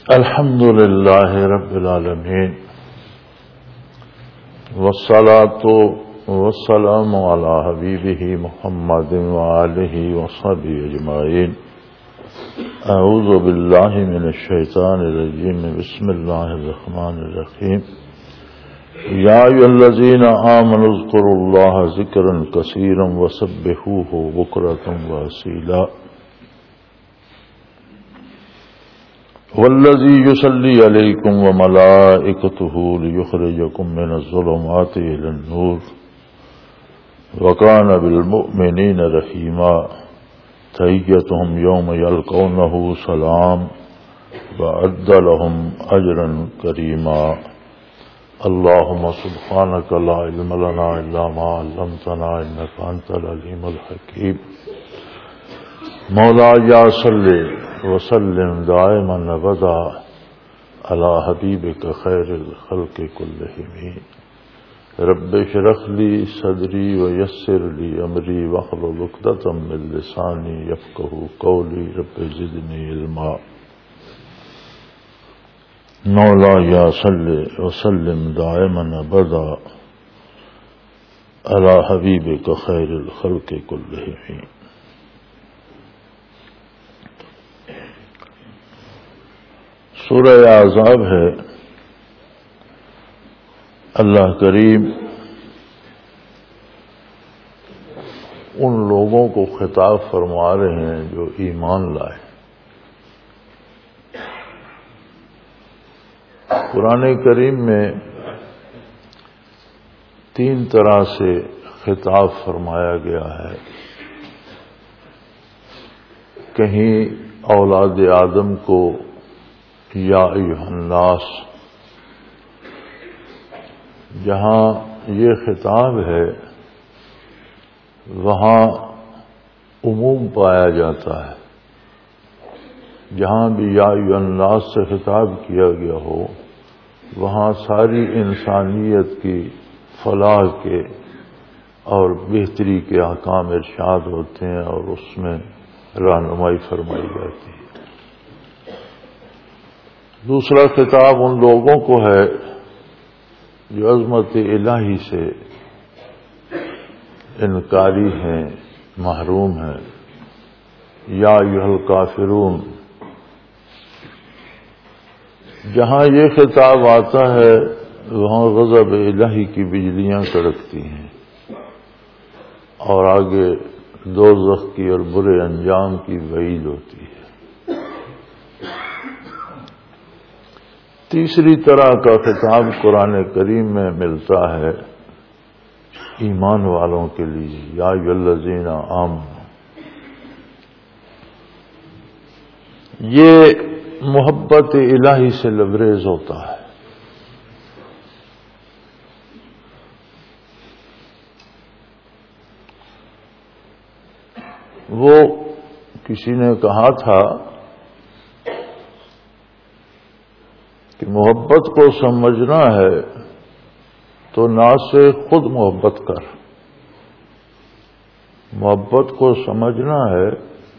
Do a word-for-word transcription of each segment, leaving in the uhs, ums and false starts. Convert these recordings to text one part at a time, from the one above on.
الحمد للہ رب العالمین والصلاة والسلام علی حبیبہ محمد وآلہ وصحبہ اجمعین. اعوذ باللہ من الشیطان الرجیم. بسم اللہ الرحمن الرحیم. یا ایھا الذین آمنوا اذکروا اللہ ذکرا کثیرا وسبحوہ بکرۃ واصیلا. والذی یصلی علیکم وملائکتہ لیخرجکم من الظلمات الی النور وکان بالمؤمنین رحیما. تحیتہم یوم یلقونہ سلام وأعد لهم اجرا کریما. اللہم سبحانک لا علم لنا الا ما علمتنا انک انت العلیم الحکیم. مولایا صلی وسلم دائما ابدا علی حبیبک خیر الخلق کلہم. رب اشرح لی صدری ویسر لی امری واحلل عقدۃ من لسانی یفقہوا قولی. رب زدنی علما. مولایا صلی وسلم دائما ابدا علی حبیبک خیر الخلق کلہم. سورہ احزاب ہے. اللہ کریم ان لوگوں کو خطاب فرما رہے ہیں جو ایمان لائے. قرآن کریم میں تین طرح سے خطاب فرمایا گیا ہے. کہیں اولاد آدم کو یا ایھا الناس، جہاں یہ خطاب ہے وہاں عموم پایا جاتا ہے. جہاں بھی یا ایھا الناس سے خطاب کیا گیا ہو وہاں ساری انسانیت کی فلاح کے اور بہتری کے احکام ارشاد ہوتے ہیں اور اس میں رہنمائی فرمائی جاتی ہے. دوسرا خطاب ان لوگوں کو ہے جو عظمت الہی سے انکاری ہیں، محروم ہیں. یا ایھا الکافرون، جہاں یہ خطاب آتا ہے وہاں غضب الہی کی بجلیاں کڑکتی ہیں اور آگے دوزخ کی اور برے انجام کی وعید ہوتی ہے. تیسری طرح کا خطاب قرآن کریم میں ملتا ہے ایمان والوں کے لیے. یا ایھا الذین آمنوا، یہ محبت الہی سے لبریز ہوتا ہے. وہ کسی نے کہا تھا کہ محبت کو سمجھنا ہے تو نا سے خود محبت کر. محبت کو سمجھنا ہے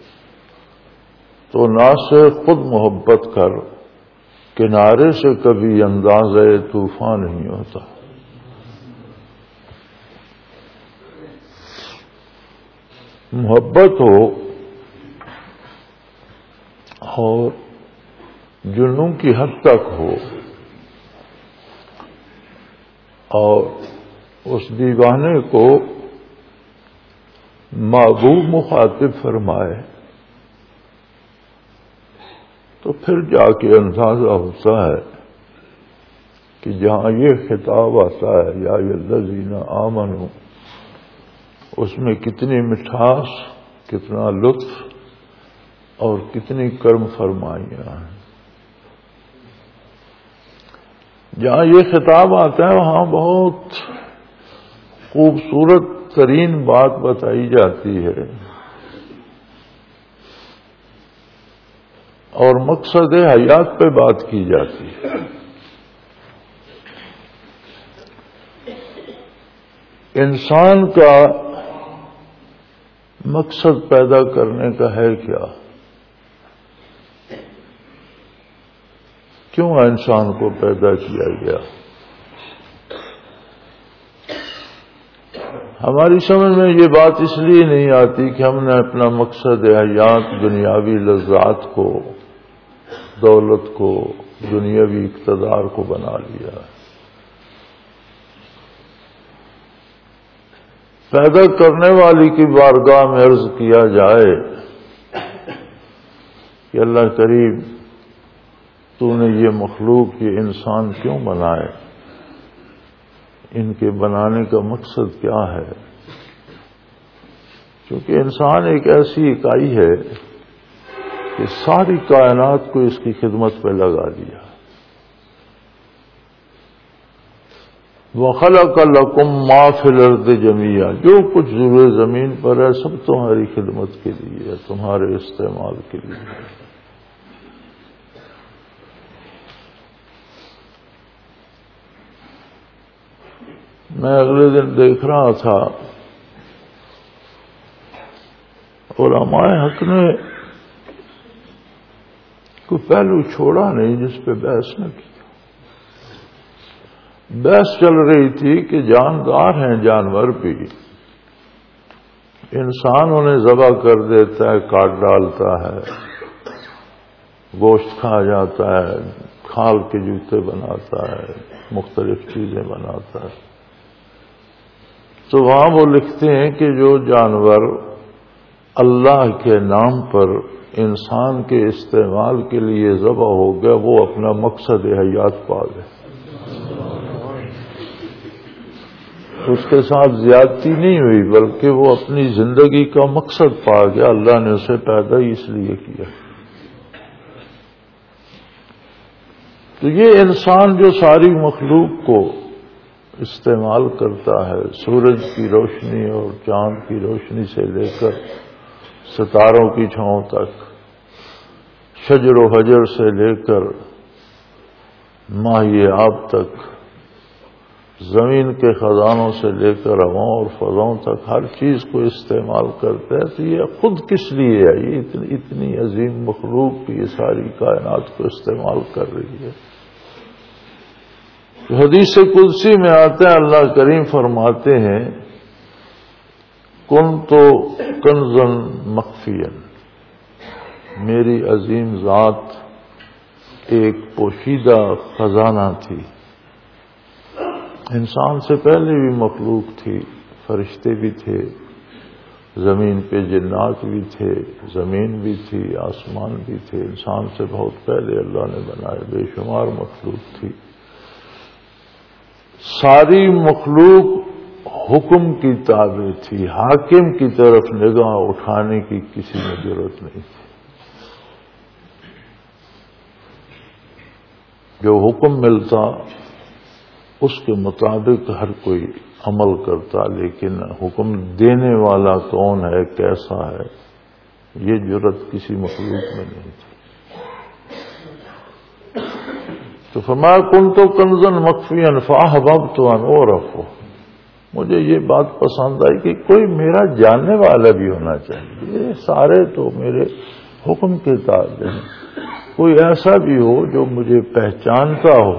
تو نا سے خود محبت کر. کنارے سے کبھی اندازہ طوفان نہیں ہوتا. محبت ہو اور جنون کی حد تک ہو اور اس دیوانے کو محبوب مخاطب فرمائے تو پھر جا کے اندازہ ہوتا ہے کہ جہاں یہ خطاب آتا ہے یا ایھا الذین آمنوا، اس میں کتنی مٹھاس، کتنا لطف اور کتنی کرم فرمائیاں ہیں. جہاں یہ خطاب آتا ہے وہاں بہت خوبصورت ترین بات بتائی جاتی ہے اور مقصد حیات پہ بات کی جاتی ہے. انسان کا مقصد پیدا کرنے کا ہے کیا؟ کیوں انسان کو پیدا کیا گیا؟ ہماری سمجھ میں یہ بات اس لیے نہیں آتی کہ ہم نے اپنا مقصد حیات دنیاوی لذات کو، دولت کو، دنیاوی اقتدار کو بنا لیا۔ پیدا کرنے والی کی بارگاہ میں عرض کیا جائے کہ اللہ کریم تو نے یہ مخلوق، یہ انسان کیوں بنائے؟ ان کے بنانے کا مقصد کیا ہے؟ کیونکہ انسان ایک ایسی اکائی ہے کہ ساری کائنات کو اس کی خدمت پہ لگا دیا۔ وَخَلَقَ لَكُم مَّا فِي الْأَرْضِ جَمِيعًا، جو کچھ زیر زمین پر ہے سب تمہاری خدمت کے لیے ہے، تمہارے استعمال کے لیے ہے۔ میں اگلے دن دیکھ رہا تھا علماء حق نے کوئی پہلو چھوڑا نہیں جس پہ بحث نہ کی۔ بحث چل رہی تھی کہ جاندار ہیں جانور بھی، انسان انہیں ذبح کر دیتا ہے، کاٹ ڈالتا ہے، گوشت کھا جاتا ہے، کھال کے جوتے بناتا ہے، مختلف چیزیں بناتا ہے۔ تو وہاں وہ لکھتے ہیں کہ جو جانور اللہ کے نام پر انسان کے استعمال کے لیے ذبح ہو گیا وہ اپنا مقصد حیات پا گئے، اس کے ساتھ زیادتی نہیں ہوئی بلکہ وہ اپنی زندگی کا مقصد پا گیا، اللہ نے اسے پیدا ہی اس لیے کیا۔ تو یہ انسان جو ساری مخلوق کو استعمال کرتا ہے، سورج کی روشنی اور چاند کی روشنی سے لے کر ستاروں کی چھاؤں تک، شجر و حجر سے لے کر ماہی آب تک، زمین کے خزانوں سے لے کر ہواؤں اور فضاؤں تک ہر چیز کو استعمال کرتے ہیں۔ تو یہ خود کس لیے ہے؟ یہ اتنی, اتنی عظیم مخلوق یہ ساری کائنات کو استعمال کر رہی ہے۔ حدیث قدسی میں آتے ہیں، اللہ کریم فرماتے ہیں کن تو کنزن مخفین، میری عظیم ذات ایک پوشیدہ خزانہ تھی۔ انسان سے پہلے بھی مخلوق تھی، فرشتے بھی تھے، زمین پہ جنات بھی تھے، زمین بھی تھی، آسمان بھی تھے۔ انسان سے بہت پہلے اللہ نے بنائے، بے شمار مخلوق تھی۔ ساری مخلوق حکم کی تابع تھی، حاکم کی طرف نگاہ اٹھانے کی کسی میں ضرورت نہیں تھی۔ جو حکم ملتا اس کے مطابق ہر کوئی عمل کرتا، لیکن حکم دینے والا کون ہے، کیسا ہے، یہ جرأت کسی مخلوق میں نہیں تھی۔ تو فرمایا کن تو کنزن مخفیا فاحببت ان اعرف، مجھے یہ بات پسند آئی کہ کوئی میرا جاننے والا بھی ہونا چاہیے۔ یہ سارے تو میرے حکم کے تابع ہیں، کوئی ایسا بھی ہو جو مجھے پہچانتا ہو۔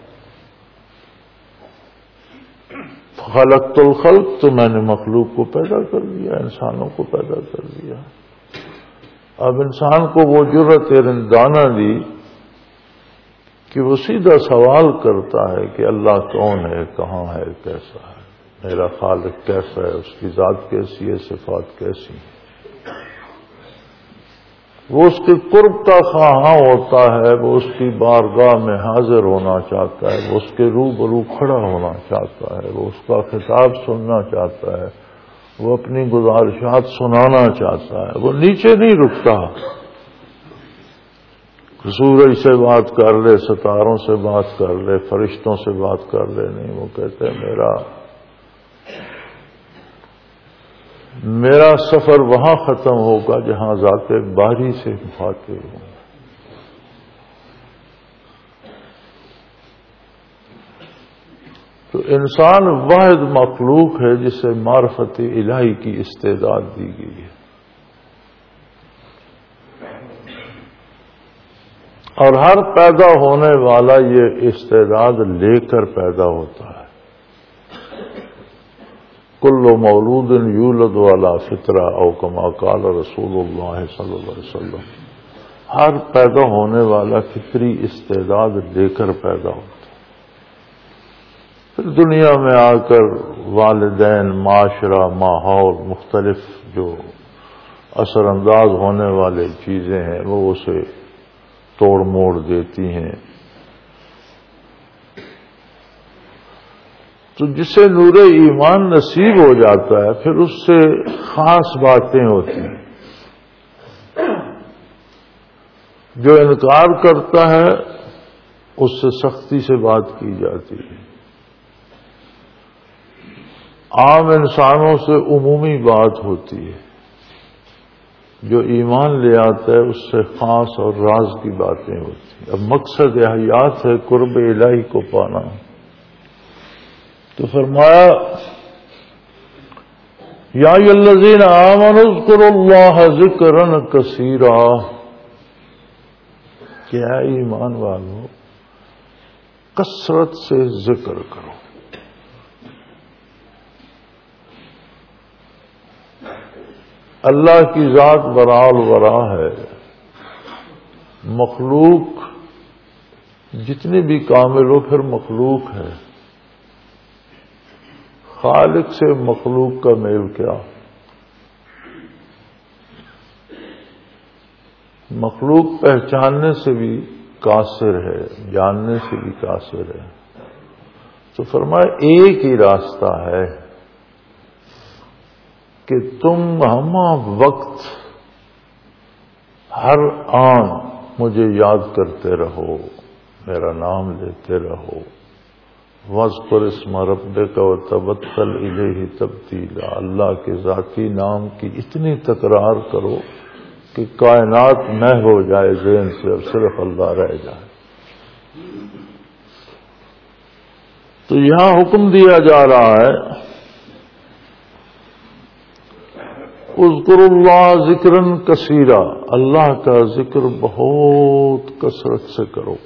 خلقت الخلق، تو میں نے مخلوق کو پیدا کر دیا، انسانوں کو پیدا کر دیا۔ اب انسان کو وہ جرأت رندانہ دی کہ وہ سیدھا سوال کرتا ہے کہ اللہ کون ہے، کہاں ہے، کیسا ہے، میرا خالق کیسا ہے، اس کی ذات کیسی ہے، صفات کیسی ہیں۔ وہ اس کے قرب کا خواہاں ہوتا ہے، وہ اس کی بارگاہ میں حاضر ہونا چاہتا ہے، وہ اس کے روبرو کھڑا ہونا چاہتا ہے، وہ اس کا خطاب سننا چاہتا ہے، وہ اپنی گزارشات سنانا چاہتا ہے۔ وہ نیچے نہیں رکتا، سورج سے بات کر لے، ستاروں سے بات کر لے، فرشتوں سے بات کر لے، نہیں، وہ کہتے ہیں میرا میرا سفر وہاں ختم ہوگا جہاں ذات باری سے مخاطب ہوں۔ تو انسان واحد مخلوق ہے جسے معرفت الہی کی استعداد دی گئی ہے۔ اور ہر پیدا ہونے والا یہ استعداد لے کر پیدا ہوتا ہے. کل مولود یولد علی فطرہ او کما قال رسول اللہ صلی اللہ علیہ وسلم. ہر پیدا ہونے والا فطری استعداد لے کر پیدا ہوتا ہے. پھر دنیا میں آ کر والدین، معاشرہ، ماحول، مختلف جو اثر انداز ہونے والے چیزیں ہیں وہ اسے توڑ موڑ دیتی ہیں. تو جسے نور ایمان نصیب ہو جاتا ہے پھر اس سے خاص باتیں ہوتی ہیں. جو انکار کرتا ہے اس سے سختی سے بات کی جاتی ہے. عام انسانوں سے عمومی بات ہوتی ہے. جو ایمان لے آتا ہے اس سے خاص اور راز کی باتیں ہوتی ہیں. اب مقصد حیات ہے قرب الہی کو پانا. تو فرمایا یا ایھا الذین آمنوا اذکروا اللہ ذکرا کثیرا، کہ اے ایمان والو کثرت سے ذکر کرو. اللہ کی ذات برال ورا ہے. مخلوق جتنی بھی کامل ہو پھر مخلوق ہے. خالق سے مخلوق کا میل کیا؟ مخلوق پہچاننے سے بھی قاصر ہے، جاننے سے بھی قاصر ہے. تو فرمایا ایک ہی راستہ ہے کہ تم ہم وقت ہر آن مجھے یاد کرتے رہو، میرا نام لیتے رہو. وَاذْكُرِ اسْمَ رَبِّكَ وَتَبَتَّلْ إِلَيْهِ تَبْتِيلًا. اللہ کے ذاتی نام کی اتنی تکرار کرو کہ کائنات محو ہو جائے ذہن سے اور صرف اللہ رہ جائے. تو یہاں حکم دیا جا رہا ہے اذکر اللہ ذکرن کثیرا، اللہ کا ذکر بہت کثرت سے کرو.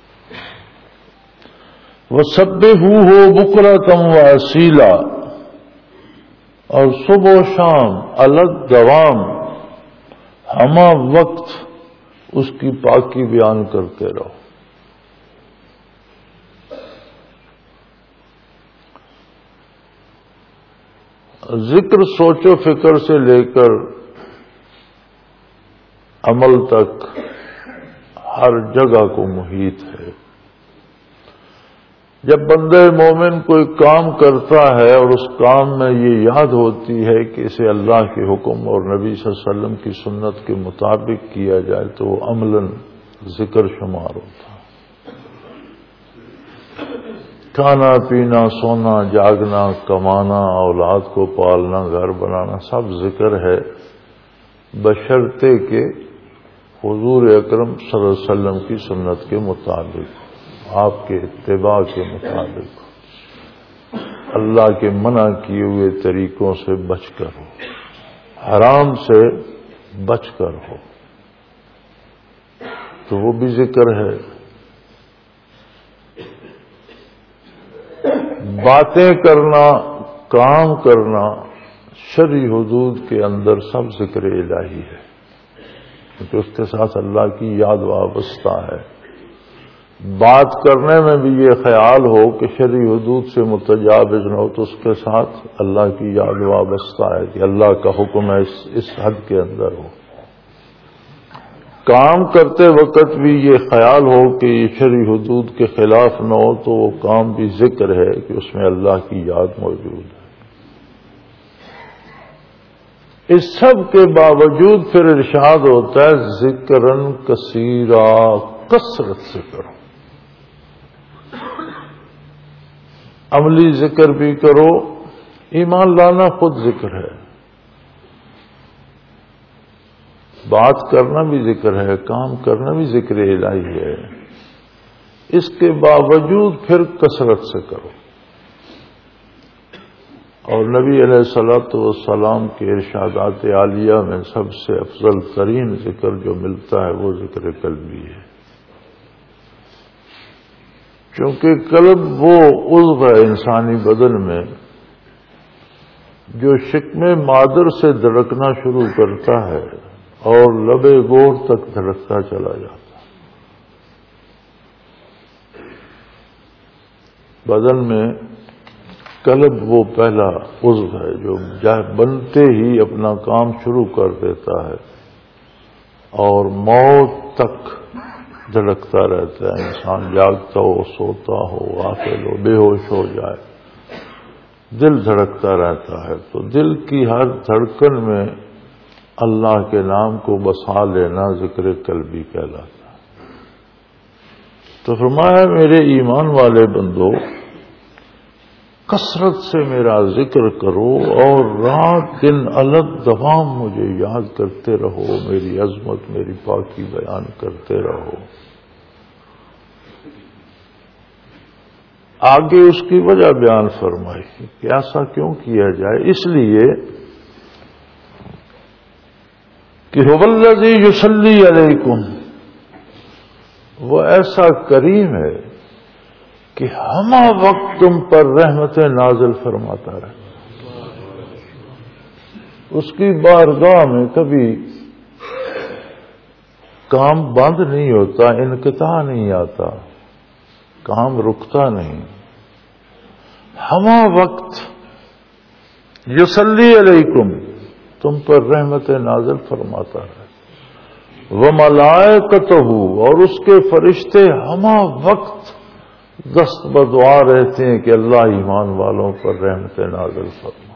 وَسَبِّحُوهُ بُكْرَةً وَأَصِيلًا، اور صبح و شام الگ دوام ہمہ وقت اس کی پاکی بیان کرتے رہو. ذکر سوچ و فکر سے لے کر عمل تک ہر جگہ کو محیط ہے. جب بندہ مومن کوئی کام کرتا ہے اور اس کام میں یہ یاد ہوتی ہے کہ اسے اللہ کے حکم اور نبی صلی اللہ علیہ وسلم کی سنت کے مطابق کیا جائے تو وہ عملاً ذکر شمار ہوتا. کھانا پینا، سونا، جاگنا، کمانا، اولاد کو پالنا، گھر بنانا سب ذکر ہے، بشرطے کہ حضور اکرم صلی اللہ علیہ وسلم کی سنت کے مطابق، آپ کے اتباع کے مطابق، اللہ کے منع کیے ہوئے طریقوں سے بچ کر ہو، حرام سے بچ کر ہو، تو وہ بھی ذکر ہے. باتیں کرنا، کام کرنا شرعی حدود کے اندر سب ذکر الہی ہے، کیونکہ اس کے ساتھ اللہ کی یاد وابستہ ہے. بات کرنے میں بھی یہ خیال ہو کہ شرعی حدود سے متجاوز نہ ہو تو اس کے ساتھ اللہ کی یاد وابستہ ہے کہ اللہ کا حکم ہے اس, اس حد کے اندر ہو. کام کرتے وقت بھی یہ خیال ہو کہ یہ شرعی حدود کے خلاف نہ ہو تو وہ کام بھی ذکر ہے کہ اس میں اللہ کی یاد موجود ہے. اس سب کے باوجود پھر ارشاد ہوتا ہے ذکرن کثیرا، کثرت سے کرو. عملی ذکر بھی کرو. ایمان لانا خود ذکر ہے، بات کرنا بھی ذکر ہے، کام کرنا بھی ذکر الہی ہے. اس کے باوجود پھر کثرت سے کرو. اور نبی علیہ الصلوۃ والسلام کے ارشادات عالیہ میں سب سے افضل ترین ذکر جو ملتا ہے وہ ذکر قلبی ہے. چونکہ قلب وہ عضو ہے انسانی بدن میں جو شکم مادر سے دھڑکنا شروع کرتا ہے اور لبے گور تک دھڑکتا چلا جاتا ہے۔ بدن میں قلب وہ پہلا عضو ہے جو بنتے ہی اپنا کام شروع کر دیتا ہے اور موت تک دھڑکتا رہتا ہے۔ انسان جاگتا ہو، سوتا ہو، غافل ہو، بے ہوش ہو جائے، دل دھڑکتا رہتا ہے۔ تو دل کی ہر دھڑکن میں اللہ کے نام کو بسا لینا ذکر قلبی کہلاتا ہے۔ تو فرمایا میرے ایمان والے بندو، کثرت سے میرا ذکر کرو اور رات دن الگ دوام مجھے یاد کرتے رہو، میری عظمت، میری پاکی بیان کرتے رہو۔ آگے اس کی وجہ بیان فرمائی کہ ایسا کیوں کیا جائے، اس لیے کہ هو الذی یصلی علیکم، وہ ایسا کریم ہے کہ ہمہ وقت تم پر رحمت نازل فرماتا رہے۔ اس کی بارگاہ میں کبھی کام بند نہیں ہوتا، انقطاع نہیں آتا، کام رکتا نہیں، ہمہ وقت یصلی علیکم، تم پر رحمت نازل فرماتا ہے۔ وملائکتہ، اور اس کے فرشتے ہمہ وقت دست بدعا رہتے ہیں کہ اللہ ایمان والوں پر رحمت نازل فرما۔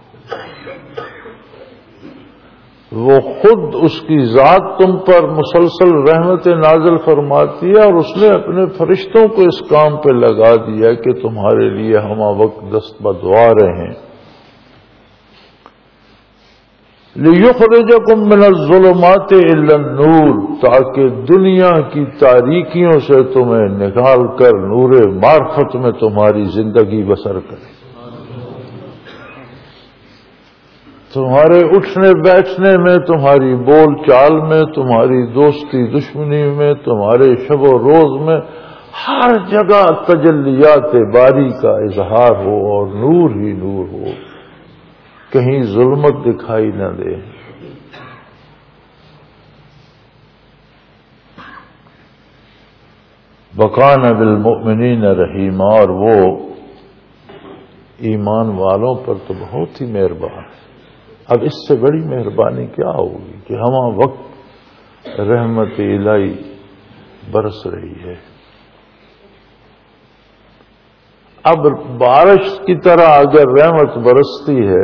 وہ خود اس کی ذات تم پر مسلسل رحمت نازل فرماتی ہے اور اس نے اپنے فرشتوں کو اس کام پہ لگا دیا کہ تمہارے لیے ہمہ وقت دست بدعا رہیں۔ لِيُخْرِجَكُم مِّنَ الظُّلُمَاتِ إِلَى النُّورِ، تاکہ دنیا کی تاریکیوں سے تمہیں نکال کر نور معرفت میں تمہاری زندگی بسر کرے۔ تمہارے اٹھنے بیٹھنے میں، تمہاری بول چال میں، تمہاری دوستی دشمنی میں، تمہارے شب و روز میں، ہر جگہ تجلیات باری کا اظہار ہو اور نور ہی نور ہو، کہیں ظلمت دکھائی نہ دے۔ وَكَانَ بِالْمُؤْمِنِينَ رَحِيمًا، اور وہ ایمان والوں پر تو بہت ہی مہربان ہے۔ اب اس سے بڑی مہربانی کیا ہوگی کہ ہمہ وقت رحمت الہی برس رہی ہے۔ اب بارش کی طرح اگر رحمت برستی ہے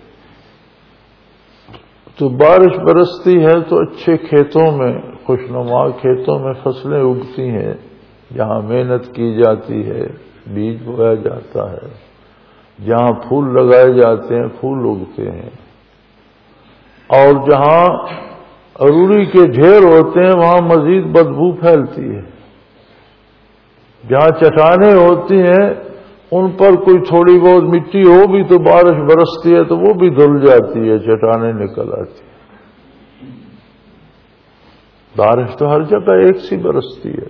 تو بارش برستی ہے تو اچھے کھیتوں میں، خوشنما کھیتوں میں فصلیں اگتی ہیں، جہاں محنت کی جاتی ہے، بیج بویا جاتا ہے، جہاں پھول لگائے جاتے ہیں پھول اگتے ہیں، اور جہاں اروڑی کے ڈھیر ہوتے ہیں وہاں مزید بدبو پھیلتی ہے، جہاں چٹانیں ہوتی ہیں ان پر کوئی تھوڑی بہت مٹی ہو بھی تو بارش برستی ہے تو وہ بھی دھل جاتی ہے، چٹانیں نکل آتی ہیں۔ بارش تو ہر جگہ ایک سی برستی ہے۔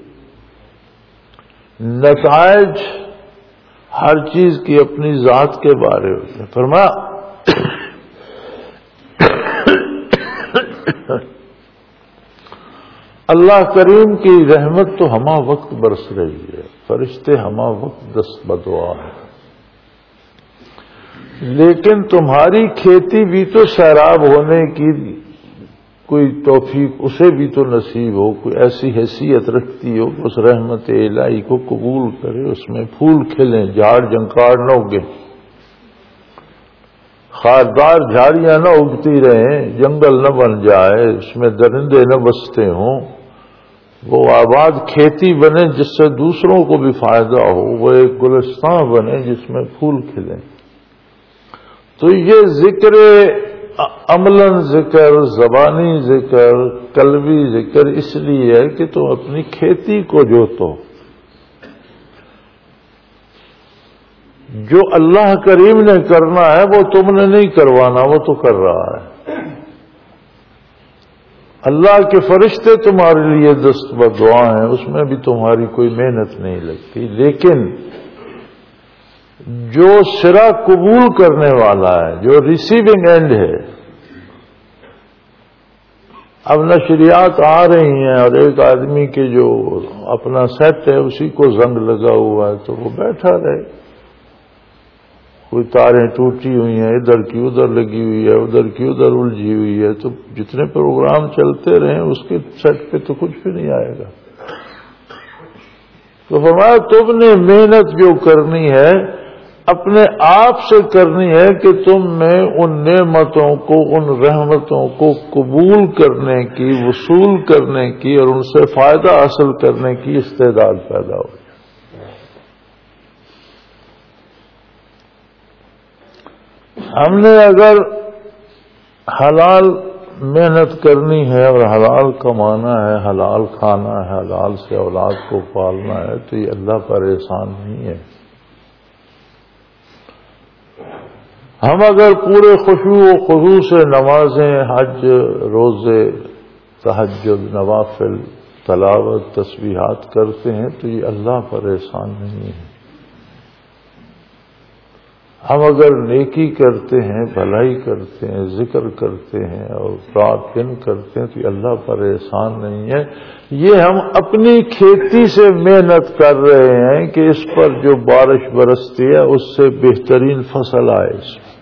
نتائج ہر چیز کی اپنی ذات کے بارے ہوتے ہیں۔ فرمایا اللہ کریم کی رحمت تو ہمہ وقت برس رہی ہے، فرشتے ہمہ وقت دست بدعا ہیں، لیکن تمہاری کھیتی بھی تو سیراب ہونے کی کوئی توفیق اسے بھی تو نصیب ہو، کوئی ایسی حیثیت رکھتی ہو کہ اس رحمت الہی کو قبول کرے، اس میں پھول کھلیں، جھاڑ جھنکار نہ اگے، خاردار جھاڑیاں نہ اگتی رہیں، جنگل نہ بن جائے، اس میں درندے نہ بستے ہوں، وہ آباد کھیتی بنے جس سے دوسروں کو بھی فائدہ ہو، وہ ایک گلستان بنے جس میں پھول کھلیں۔ تو یہ ذکر عملاً ذکر، زبانی ذکر، قلبی ذکر اس لیے ہے کہ تم اپنی کھیتی کو جوتو۔ جو اللہ کریم نے کرنا ہے وہ تم نے نہیں کروانا، وہ تو کر رہا ہے۔ اللہ کے فرشتے تمہارے لیے دست بدعا ہیں، اس میں بھی تمہاری کوئی محنت نہیں لگتی، لیکن جو سرا قبول کرنے والا ہے، جو ریسیونگ اینڈ ہے، اب نشریات آ رہی ہیں اور ایک آدمی کے جو اپنا سیٹ ہے اسی کو زنگ لگا ہوا ہے تو وہ بیٹھا رہے، کوئی تاریں ٹوٹی ہوئی ہیں، ادھر کی ادھر لگی ہوئی ہے، ادھر کی ادھر الجھی ہوئی ہے، تو جتنے پروگرام چلتے رہیں اس کے سیٹ پہ تو کچھ بھی نہیں آئے گا۔ تو فرمایا تم نے محنت جو کرنی ہے اپنے آپ سے کرنی ہے کہ تم میں ان نعمتوں کو، ان رحمتوں کو قبول کرنے کی، وصول کرنے کی اور ان سے فائدہ حاصل کرنے کی استعداد پیدا ہو۔ ہم نے اگر حلال محنت کرنی ہے اور حلال کمانا ہے، حلال کھانا ہے، حلال سے اولاد کو پالنا ہے تو یہ اللہ پر احسان نہیں ہے۔ ہم اگر پورے خشوع و خضوع سے نمازیں، حج، روزے، تہجد، نوافل، تلاوت، تسبیحات کرتے ہیں تو یہ اللہ پر احسان نہیں ہے۔ ہم اگر نیکی کرتے ہیں، بھلائی کرتے ہیں، ذکر کرتے ہیں اور رات دن کرتے ہیں تو یہ اللہ پر احسان نہیں ہے، یہ ہم اپنی کھیتی سے محنت کر رہے ہیں کہ اس پر جو بارش برستی ہے اس سے بہترین فصل آئے۔ اس میں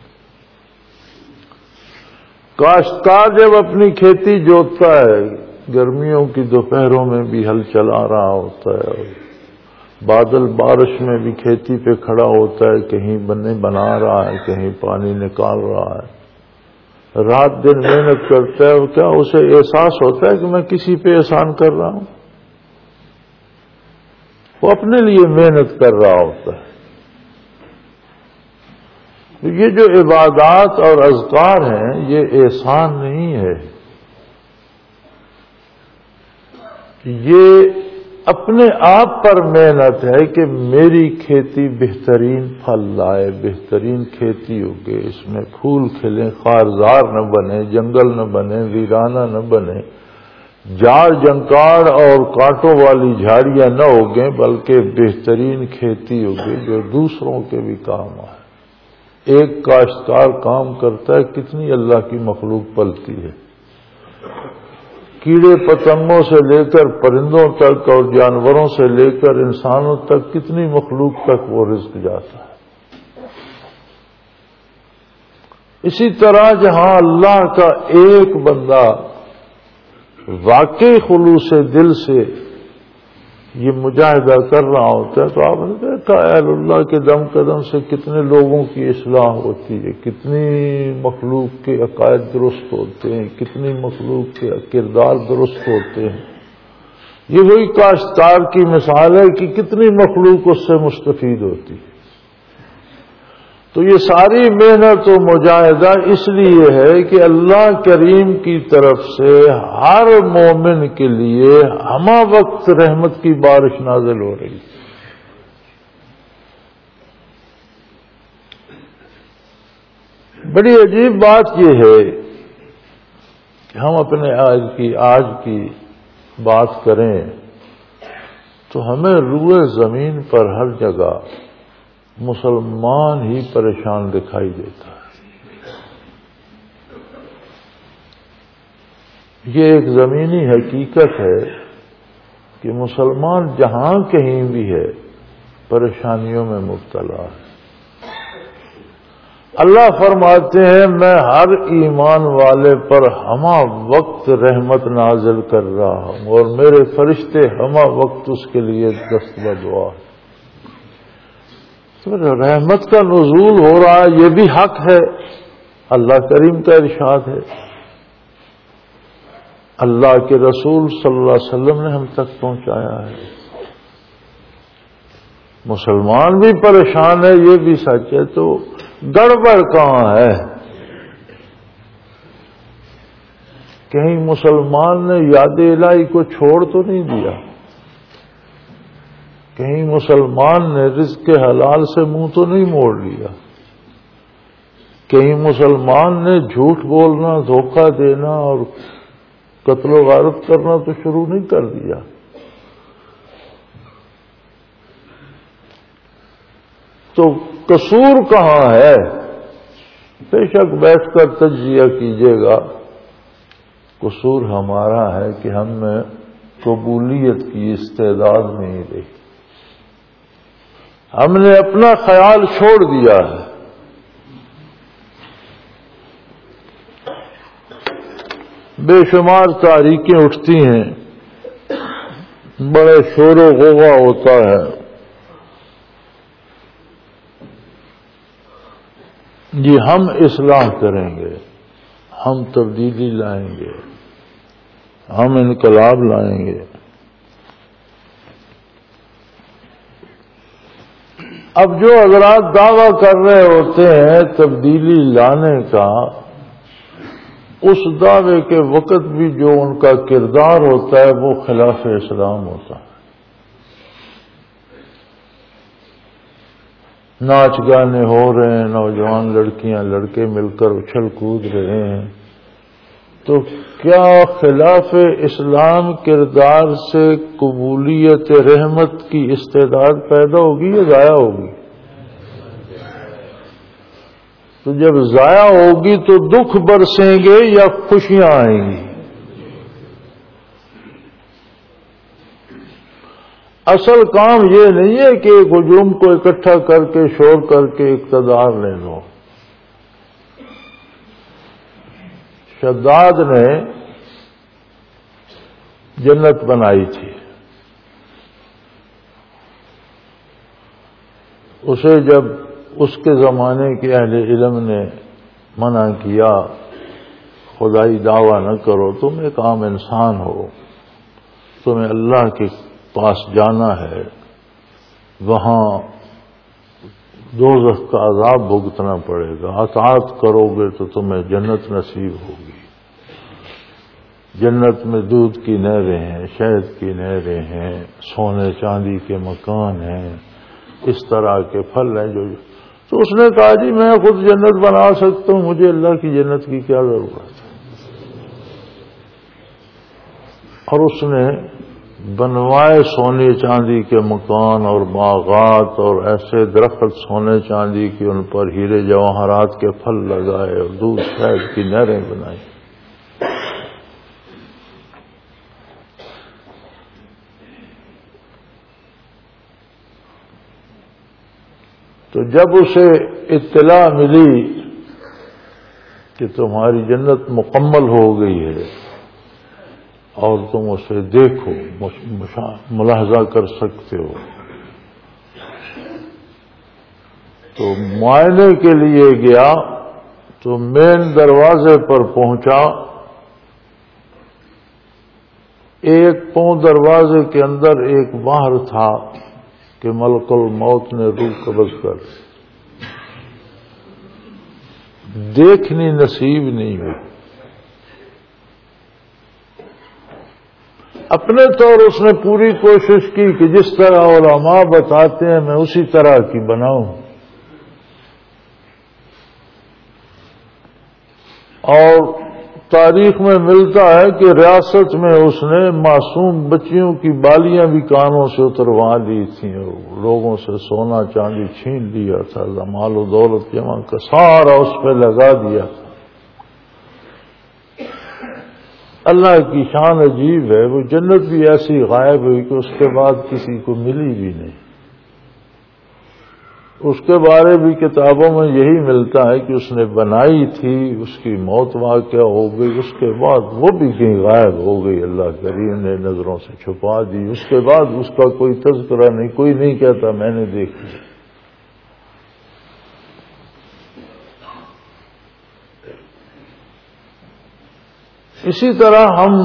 کاشتکار جب اپنی کھیتی جوتتا ہے، گرمیوں کی دوپہروں میں بھی ہل چلا رہا ہوتا ہے اور بادل بارش میں بھی کھیتی پہ کھڑا ہوتا ہے، کہیں بنے بنا رہا ہے، کہیں پانی نکال رہا ہے، رات دن محنت کرتا ہے، کیا اسے احساس ہوتا ہے کہ میں کسی پہ احسان کر رہا ہوں؟ وہ اپنے لیے محنت کر رہا ہوتا ہے۔ یہ جو عبادات اور اذکار ہیں یہ احسان نہیں ہے، یہ اپنے آپ پر محنت ہے کہ میری کھیتی بہترین پھل لائے، بہترین کھیتی ہوگی، اس میں پھول کھلیں، خارزار نہ بنے، جنگل نہ بنے، ویرانہ نہ بنے، جاڑ جنکاڑ اور کانٹوں والی جھاڑیاں نہ ہوگیں، بلکہ بہترین کھیتی ہوگی جو دوسروں کے بھی کام آئے۔ ایک کاشتکار کام کرتا ہے، کتنی اللہ کی مخلوق پلتی ہے، کیڑے پتنگوں سے لے کر پرندوں تک اور جانوروں سے لے کر انسانوں تک کتنی مخلوق تک وہ رزق جاتا ہے۔ اسی طرح جہاں اللہ کا ایک بندہ واقعی خلوص دل سے یہ مجاہدہ کر رہا ہوتا ہے تو آپ نے دیکھا اہل اللہ کے دم قدم سے کتنے لوگوں کی اصلاح ہوتی ہے، کتنی مخلوق کے عقائد درست ہوتے ہیں، کتنی مخلوق کے کردار درست ہوتے ہیں۔ یہ وہی کاشتکار کی مثال ہے کہ کتنی مخلوق اس سے مستفید ہوتی ہے۔ تو یہ ساری محنت و مجاہدہ اس لیے ہے کہ اللہ کریم کی طرف سے ہر مومن کے لیے ہمہ وقت رحمت کی بارش نازل ہو رہی ہے۔ بڑی عجیب بات یہ ہے کہ ہم اپنے آج کی آج کی بات کریں تو ہمیں روئے زمین پر ہر جگہ مسلمان ہی پریشان دکھائی دیتا ہے۔ یہ ایک زمینی حقیقت ہے کہ مسلمان جہاں کہیں بھی ہے پریشانیوں میں مبتلا ہے۔ اللہ فرماتے ہیں میں ہر ایمان والے پر ہمہ وقت رحمت نازل کر رہا ہوں اور میرے فرشتے ہمہ وقت اس کے لیے دست بدعا۔ رحمت کا نزول ہو رہا ہے، یہ بھی حق ہے، اللہ کریم کا ارشاد ہے، اللہ کے رسول صلی اللہ علیہ وسلم نے ہم تک پہنچایا ہے۔ مسلمان بھی پریشان ہے، یہ بھی سچ ہے، تو گڑبڑ کہاں ہے؟ کہیں مسلمان نے یاد الہی کو چھوڑ تو نہیں دیا، کہیں مسلمان نے رزق کے حلال سے منہ تو نہیں موڑ لیا، کہیں مسلمان نے جھوٹ بولنا، دھوکہ دینا اور قتل و غارت کرنا تو شروع نہیں کر دیا. تو قصور کہاں ہے؟ بے شک بیٹھ کر تجزیہ کیجیے گا. قصور ہمارا ہے کہ ہم میں قبولیت کی استعداد نہیں رہی. ہم نے اپنا خیال چھوڑ دیا ہے. بے شمار تاریخیں اٹھتی ہیں، بڑے شور و غوغا ہوتا ہے. جی ہم اصلاح کریں گے، ہم تبدیلی لائیں گے، ہم انقلاب لائیں گے. اب جو حضرات دعویٰ کر رہے ہوتے ہیں تبدیلی لانے کا، اس دعوے کے وقت بھی جو ان کا کردار ہوتا ہے وہ خلاف اسلام ہوتا ہے. ناچ گانے ہو رہے ہیں، نوجوان لڑکیاں لڑکے مل کر اچھل کود رہے ہیں، تو کیا خلاف اسلام کردار سے قبولیت رحمت کی استعداد پیدا ہوگی یا ضائع ہوگی؟ تو جب ضائع ہوگی تو دکھ برسیں گے یا خوشیاں آئیں گی؟ اصل کام یہ نہیں ہے کہ ایک ہجوم کو اکٹھا کر کے شور کر کے اقتدار لے لو. شداد نے جنت بنائی تھی، اسے جب اس کے زمانے کے اہل علم نے منع کیا خدائی دعویٰ نہ کرو، تم ایک عام انسان ہو، تمہیں اللہ کے پاس جانا ہے، وہاں دوزخ کا عذاب بھگتنا پڑے گا، اطاعت کرو گے تو تمہیں جنت نصیب ہوگی. جنت میں دودھ کی نہریں ہیں، شہد کی نہریں ہیں، سونے چاندی کے مکان ہیں، اس طرح کے پھل ہیں جو. تو اس نے کہا جی میں خود جنت بنا سکتا ہوں، مجھے اللہ کی جنت کی کیا ضرورت ہے. اور اس نے بنوائے سونے چاندی کے مکان اور باغات اور ایسے درخت سونے چاندی کے، ان پر ہیرے جواہرات کے پھل لگائے اور دودھ شہد کی نہریں بنائی. تو جب اسے اطلاع ملی کہ تمہاری جنت مکمل ہو گئی ہے اور تم اسے دیکھو، ملاحظہ کر سکتے ہو، تو معائنے کے لیے گیا. تو مین دروازے پر پہنچا، ایک پاؤں دروازے کے اندر ایک باہر تھا کہ ملک الموت نے روح قبض کر دیکھنی نصیب نہیں ہوئی. اپنے طور اس نے پوری کوشش کی کہ جس طرح علماء بتاتے ہیں میں اسی طرح کی بناؤں، اور تاریخ میں ملتا ہے کہ ریاست میں اس نے معصوم بچیوں کی بالیاں بھی کانوں سے اتروا لی تھیں، اور لوگوں سے سونا چاندی چھین لیا تھا، مال و دولت جمع کا سارا اس پہ لگا دیا تھا. اللہ کی شان عجیب ہے، وہ جنت بھی ایسی غائب ہوئی کہ اس کے بعد کسی کو ملی بھی نہیں. اس کے بارے بھی کتابوں میں یہی ملتا ہے کہ اس نے بنائی تھی، اس کی موت واقع ہو گئی، اس کے بعد وہ بھی کہیں غائب ہو گئی، اللہ کریم نے نظروں سے چھپا دی. اس کے بعد اس کا کوئی تذکرہ نہیں، کوئی نہیں کہتا میں نے دیکھی. اسی طرح ہم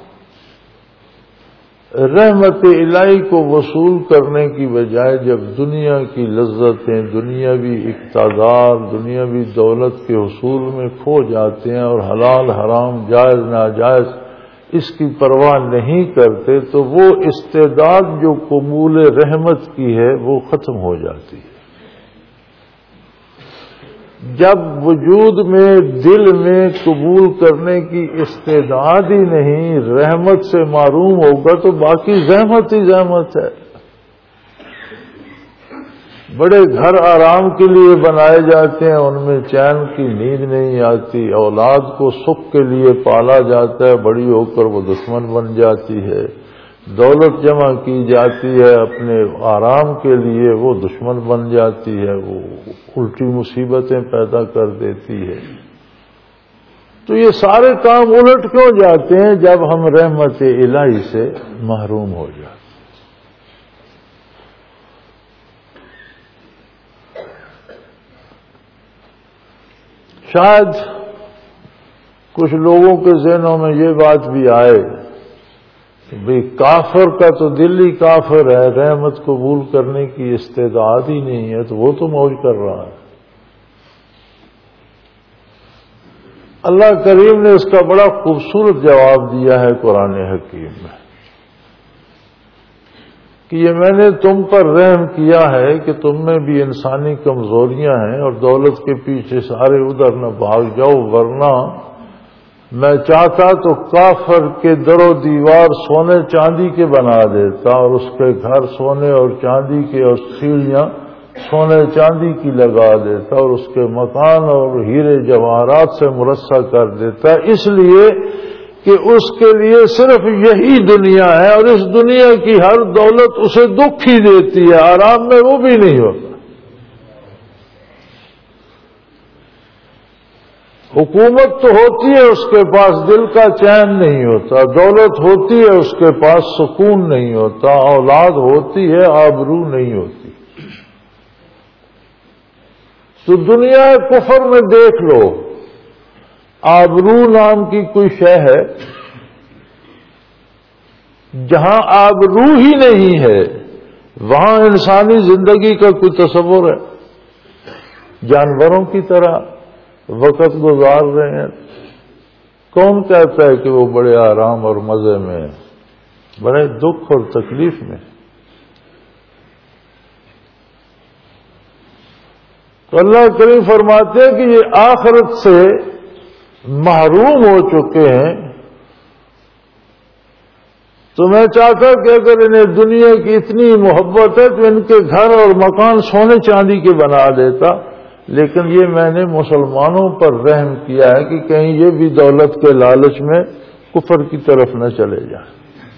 رحمت الہی کو وصول کرنے کی بجائے جب دنیا کی لذتیں، دنیاوی اقتدار، دنیاوی دولت کے حصول میں کھو جاتے ہیں اور حلال حرام جائز ناجائز اس کی پرواہ نہیں کرتے، تو وہ استعداد جو قبول رحمت کی ہے وہ ختم ہو جاتی ہے. جب وجود میں دل میں قبول کرنے کی استعداد ہی نہیں، رحمت سے محروم ہوگا تو باقی زحمت ہی زحمت ہے۔ بڑے گھر آرام کے لیے بنائے جاتے ہیں، ان میں چین کی نیند نہیں آتی، اولاد کو سکھ کے لیے پالا جاتا ہے، بڑی ہو کر وہ دشمن بن جاتی ہے، دولت جمع کی جاتی ہے اپنے آرام کے لیے، وہ دشمن بن جاتی ہے، وہ الٹی مصیبتیں پیدا کر دیتی ہے۔ تو یہ سارے کام الٹ کیوں جاتے ہیں جب ہم رحمت الہی سے محروم ہو جاتے ہیں؟ شاید کچھ لوگوں کے ذہنوں میں یہ بات بھی آئے کہ بھئی کافر کا تو دل ہی کافر ہے، رحمت قبول کرنے کی استعداد ہی نہیں ہے، تو وہ تو موج کر رہا ہے۔ اللہ کریم نے اس کا بڑا خوبصورت جواب دیا ہے قرآن حکیم میں کہ یہ میں نے تم پر رحم کیا ہے کہ تم میں بھی انسانی کمزوریاں ہیں، اور دولت کے پیچھے سارے ادھر نہ بھاگ جاؤ، ورنہ میں چاہتا تو کافر کے در و دیوار سونے چاندی کے بنا دیتا، اور اس کے گھر سونے اور چاندی کے، اور سیڑھیاں سونے چاندی کی لگا دیتا، اور اس کے مکان اور ہیرے جواہرات سے مرصع کر دیتا، اس لیے کہ اس کے لیے صرف یہی دنیا ہے، اور اس دنیا کی ہر دولت اسے دکھ ہی دیتی ہے، آرام میں وہ بھی نہیں ہوتا۔ حکومت تو ہوتی ہے اس کے پاس، دل کا چین نہیں ہوتا، دولت ہوتی ہے اس کے پاس، سکون نہیں ہوتا، اولاد ہوتی ہے، آبرو نہیں ہوتی۔ تو دنیا کفر میں دیکھ لو، آبرو نام کی کوئی شے ہے، جہاں آبرو ہی نہیں ہے وہاں انسانی زندگی کا کوئی تصور ہے؟ جانوروں کی طرح وقت گزار رہے ہیں۔ کون کہتا ہے کہ وہ بڑے آرام اور مزے میں ہیں؟ بڑے دکھ اور تکلیف میں۔ تو اللہ کریم فرماتے ہیں کہ یہ آخرت سے محروم ہو چکے ہیں، تو میں چاہتا کہ اگر انہیں دنیا کی اتنی محبت ہے تو ان کے گھر اور مکان سونے چاندی کے بنا دیتا، لیکن یہ میں نے مسلمانوں پر رحم کیا ہے کہ کہیں یہ بھی دولت کے لالچ میں کفر کی طرف نہ چلے جائیں۔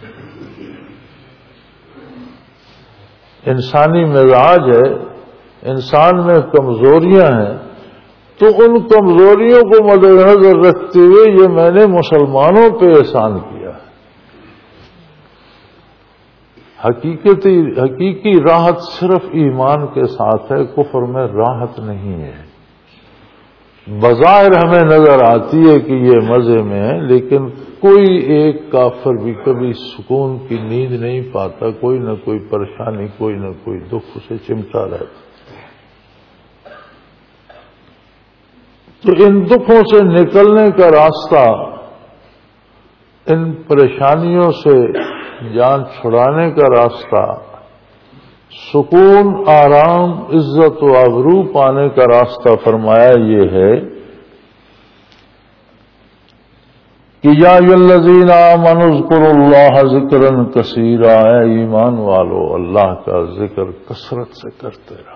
انسانی مزاج ہے، انسان میں کمزوریاں ہیں، تو ان کمزوریوں کو مد نظر رکھتے ہوئے یہ میں نے مسلمانوں پہ احسان کیا۔ حقیقتی حقیقی راحت صرف ایمان کے ساتھ ہے، کفر میں راحت نہیں ہے۔ بظاہر ہمیں نظر آتی ہے کہ یہ مزے میں ہے، لیکن کوئی ایک کافر بھی کبھی سکون کی نیند نہیں پاتا، کوئی نہ کوئی پریشانی، کوئی نہ کوئی دکھ اسے چمٹا رہتا۔ تو ان دکھوں سے نکلنے کا راستہ، ان پریشانیوں سے جان چھڑانے کا راستہ، سکون، آرام، عزت و آبرو پانے کا راستہ فرمایا یہ ہے کہ یا ایھا الذین آمنوا اذکروا اللہ ذکرا کثیرا، اے ایمان والو اللہ کا ذکر کثرت سے کرتے رہو۔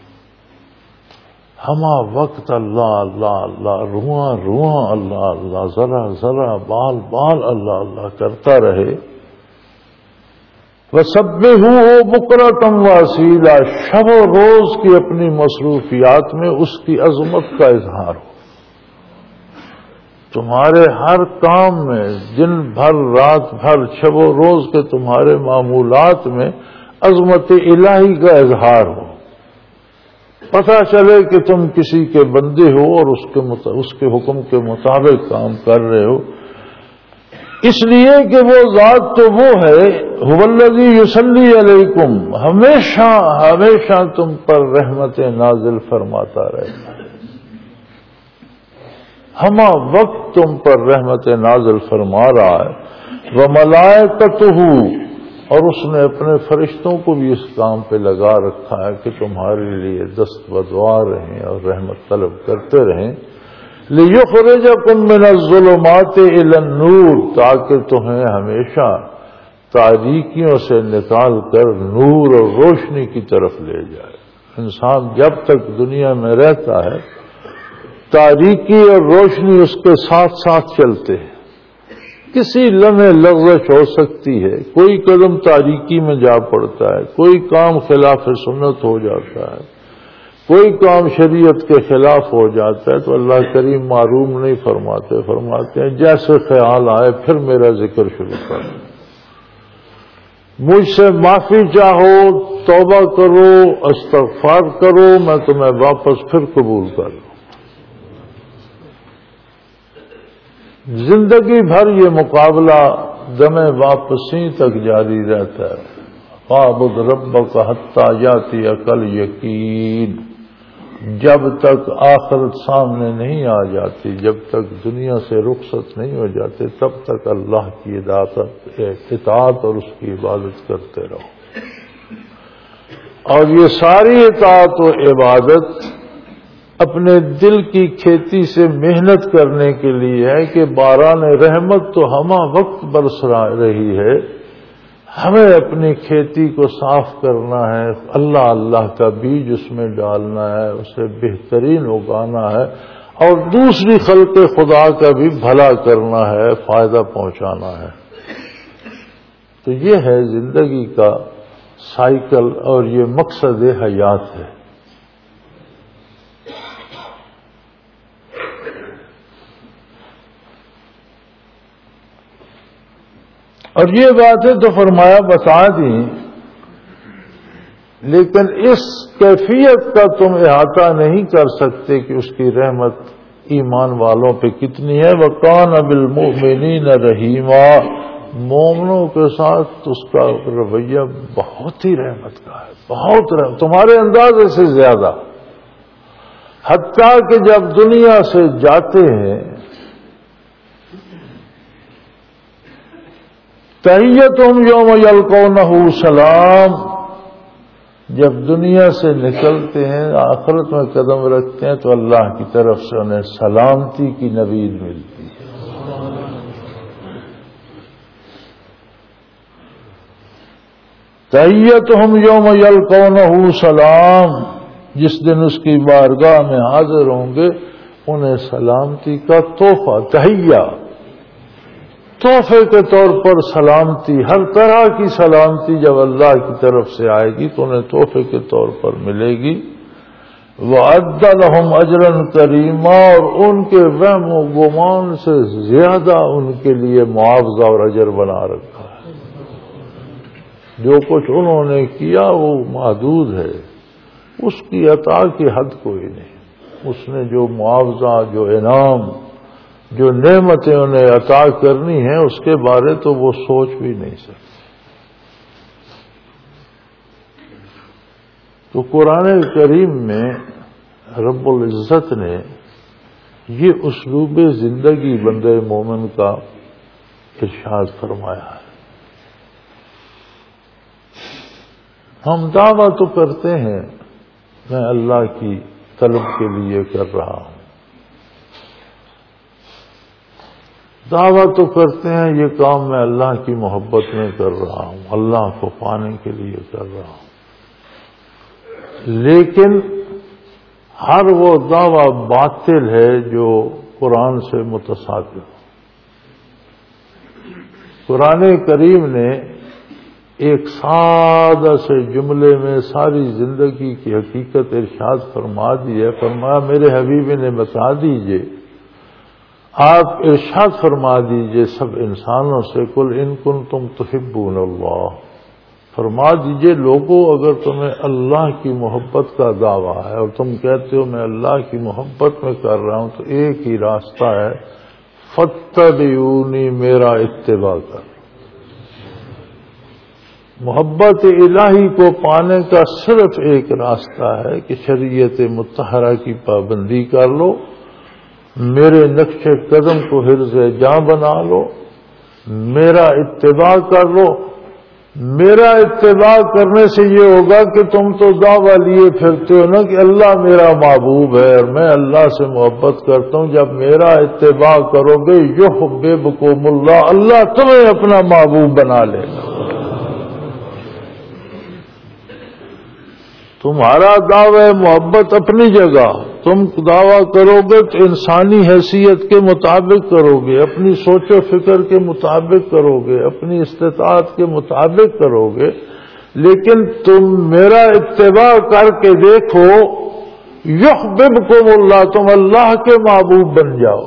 ہما وقت اللہ اللہ اللہ، رواں رواں اللہ اللہ، ذرا ذرا بال بال اللہ اللہ کرتا رہے۔ وَسَبِّحُوهُ بُكْرَةً وَأَصِيلًا، شب و روز کی اپنی مصروفیات میں اس کی عظمت کا اظہار ہو۔ تمہارے ہر کام میں، دن بھر رات بھر، شب و روز کے تمہارے معمولات میں عظمت الہی کا اظہار ہو، پتہ چلے کہ تم کسی کے بندے ہو اور اس کے مط... اس کے حکم کے مطابق کام کر رہے ہو، اس لیے کہ وہ ذات تو وہ ہے، هو الذی یصلی علیکم، ہمیشہ ہمیشہ تم پر رحمت نازل فرماتا رہتا ہے، ہما وقت تم پر رحمت نازل فرما رہا ہے۔ وملائکتہ، اور اس نے اپنے فرشتوں کو بھی اس کام پہ لگا رکھا ہے کہ تمہارے لیے دست بدعا رہیں اور رحمت طلب کرتے رہیں. لِيُخْرِجَكُم مِّنَ الظُّلُمَاتِ إِلَى النُّورِ، تاکہ تمہیں ہمیشہ تاریکیوں سے نکال کر نور اور روشنی کی طرف لے جائے. انسان جب تک دنیا میں رہتا ہے تاریکی اور روشنی اس کے ساتھ ساتھ چلتے ہیں. کسی لمحے لغزش ہو سکتی ہے، کوئی قدم تاریکی میں جا پڑتا ہے، کوئی کام خلاف سنت ہو جاتا ہے، کوئی کام شریعت کے خلاف ہو جاتا ہے، تو اللہ کریم معروم نہیں فرماتے، فرماتے ہیں جیسے خیال آئے پھر میرا ذکر شروع کر دو، مجھ سے معافی چاہو، توبہ کرو، استغفار کرو، میں تمہیں واپس پھر قبول کر لوں. زندگی بھر یہ مقابلہ دم واپسی تک جاری رہتا ہے. فَاعْبُدْ رَبَّكَ حَتَّى يَأْتِيَكَ الْيَقِينُ. جب تک آخرت سامنے نہیں آ جاتی، جب تک دنیا سے رخصت نہیں ہو جاتے، تب تک اللہ کی اطاعت اور اس کی عبادت کرتے رہو. اور یہ ساری اطاعت و عبادت اپنے دل کی کھیتی سے محنت کرنے کے لیے ہے کہ باران رحمت تو ہمہ وقت برس رہی ہے، ہمیں اپنی کھیتی کو صاف کرنا ہے، اللہ اللہ کا بیج اس میں ڈالنا ہے، اسے بہترین اگانا ہے، اور دوسری خلق خدا کا بھی بھلا کرنا ہے، فائدہ پہنچانا ہے. تو یہ ہے زندگی کا سائیکل اور یہ مقصد حیات ہے. اور یہ باتیں تو فرمایا بتا دی، لیکن اس کیفیت کا تم احاطہ نہیں کر سکتے کہ اس کی رحمت ایمان والوں پہ کتنی ہے. وَكَانَ بِالْمُؤْمِنِينَ رَحِيمًا، مومنوں کے ساتھ اس کا رویہ بہت ہی رحمت کا ہے، بہت رحمت، تمہارے اندازے سے زیادہ. حتیٰ کہ جب دنیا سے جاتے ہیں تحیتہم یوم یلقونہ سلام، جب دنیا سے نکلتے ہیں آخرت میں قدم رکھتے ہیں تو اللہ کی طرف سے انہیں سلامتی کی نوید ملتی ہے. تحیتہم یوم یلقونہ سلام، جس دن اس کی بارگاہ میں حاضر ہوں گے انہیں سلامتی کا تحفہ، تحیہ تحفے کے طور پر سلامتی، ہر طرح کی سلامتی جب اللہ کی طرف سے آئے گی تو انہیں تحفے کے طور پر ملے گی. وَأَعَدَّ لَهُمْ أَجْرًا كَرِيمًا، اور ان کے وہم و گمان سے زیادہ ان کے لیے معاوضہ اور اجر بنا رکھا ہے. جو کچھ انہوں نے کیا وہ محدود ہے، اس کی عطا کی حد کوئی نہیں. اس نے جو معاوضہ، جو انعام، جو نعمتیں انہیں عطا کرنی ہیں اس کے بارے تو وہ سوچ بھی نہیں سکتے. تو قرآن کریم میں رب العزت نے یہ اسلوب زندگی بندے مومن کا ارشاد فرمایا ہے. ہم دعویٰ تو کرتے ہیں میں اللہ کی طلب کے لیے کر رہا ہوں، دعویٰ تو کرتے ہیں یہ کام میں اللہ کی محبت میں کر رہا ہوں، اللہ کو پانے کے لیے کر رہا ہوں، لیکن ہر وہ دعویٰ باطل ہے جو قرآن سے متصادم. قرآن کریم نے ایک سادہ سے جملے میں ساری زندگی کی حقیقت ارشاد فرما دی ہے. فرمایا میرے حبیب نے بتا دیجئے، آپ ارشاد فرما دیجئے سب انسانوں سے، قل ان کنتم تحبون اللہ، فرما دیجئے لوگوں اگر تمہیں اللہ کی محبت کا دعویٰ ہے اور تم کہتے ہو میں اللہ کی محبت میں کر رہا ہوں، تو ایک ہی راستہ ہے، فاتبعونی، میرا اتباع کر. محبت الہی کو پانے کا صرف ایک راستہ ہے کہ شریعت مطہرہ کی پابندی کر لو، میرے نقش قدم کو حرز جاں بنا لو، میرا اتباع کر لو. میرا اتباع کرنے سے یہ ہوگا کہ تم تو دعویٰ لیے پھرتے ہو نا کہ اللہ میرا محبوب ہے اور میں اللہ سے محبت کرتا ہوں. جب میرا اتباع کرو گے یحببکم اللہ, اللہ تمہیں اپنا محبوب بنا لے گا. تمہارا دعوی محبت اپنی جگہ, تم دعویٰ کرو گے تو انسانی حیثیت کے مطابق کرو گے, اپنی سوچ و فکر کے مطابق کرو گے, اپنی استطاعت کے مطابق کرو گے. لیکن تم میرا اتباع کر کے دیکھو, یحببکم اللہ, تم اللہ کے محبوب بن جاؤ.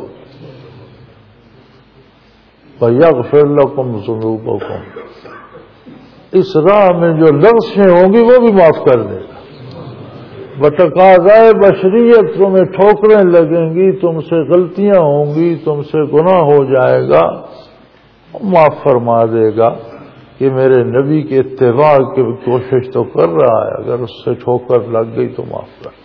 وَيَغْفِرْ لَكُمْ ذُنُوبَكُمْ, اس راہ میں جو لغزشیں ہوں گی وہ بھی معاف کر دے گا. بتقاضائے بشریت تمہیں ٹھوکریں لگیں گی, تم سے غلطیاں ہوں گی, تم سے گناہ ہو جائے گا, معاف فرما دے گا کہ میرے نبی کے اتباع کی کوشش تو کر رہا ہے, اگر اس سے ٹھوکر لگ گئی تو معاف کر.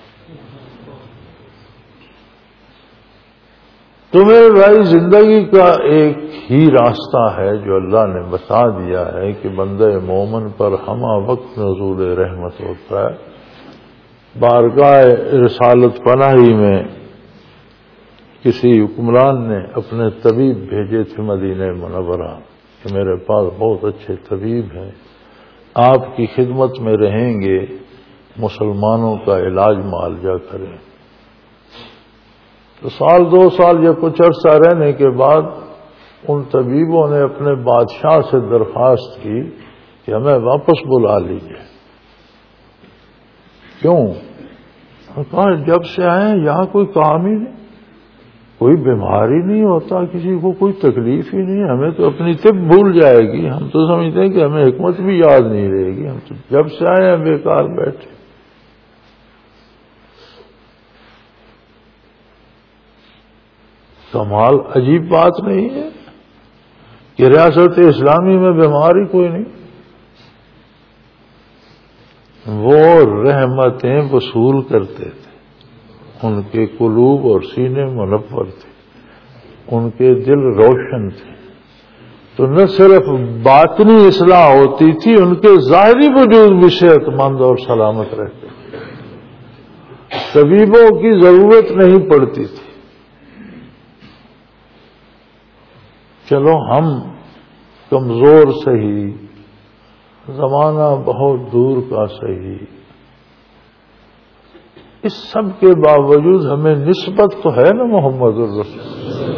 تمہیں بھائی زندگی کا ایک ہی راستہ ہے جو اللہ نے بتا دیا ہے کہ بندہ مومن پر ہمہ وقت نزول رحمت ہوتا ہے. بارگاہ رسالت پناہی میں کسی حکمران نے اپنے طبیب بھیجے تھے مدینہ منورہ کہ میرے پاس بہت اچھے طبیب ہیں, آپ کی خدمت میں رہیں گے, مسلمانوں کا علاج معالجہ کریں. تو سال دو سال یا کچھ عرصہ رہنے کے بعد ان طبیبوں نے اپنے بادشاہ سے درخواست کی کہ ہمیں واپس بلا لیجیے. کیوں؟ کہا جب سے آئے یہاں کوئی کام ہی نہیں, کوئی بیماری نہیں ہوتا, کسی کو کوئی تکلیف ہی نہیں, ہمیں تو اپنی طب بھول جائے گی, ہم تو سمجھتے ہیں کہ ہمیں حکمت بھی یاد نہیں رہے گی, ہم تو جب سے آئے ہیں بیکار بیٹھے. کمال عجیب بات نہیں ہے کہ ریاست اسلامی میں بیماری کوئی نہیں, وہ رحمتیں وصول کرتے تھے, ان کے قلوب اور سینے منور تھے, ان کے دل روشن تھے. تو نہ صرف باطنی اصلاح ہوتی تھی, ان کے ظاہری وجود بھی صحت مند اور سلامت رہتے تھے. طبیبوں کی ضرورت نہیں پڑتی تھی. چلو ہم کمزور سہی, زمانہ بہت دور کا صحیح, اس سب کے باوجود ہمیں نسبت تو ہے نا محمد الرسول.